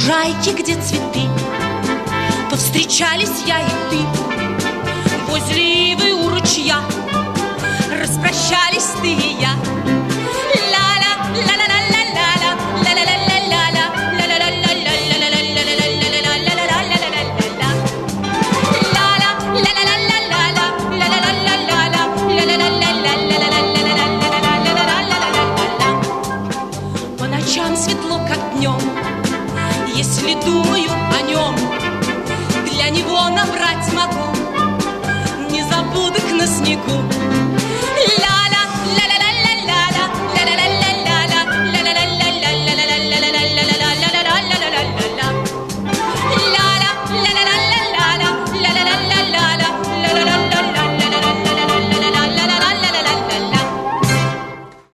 лужайке, где цветы, повстречались я и ты. Возле ивы у ручья распрощались ты и я. По ночам светло, как днем, если думаю о нем, для него набрать могу незабудок на снегу.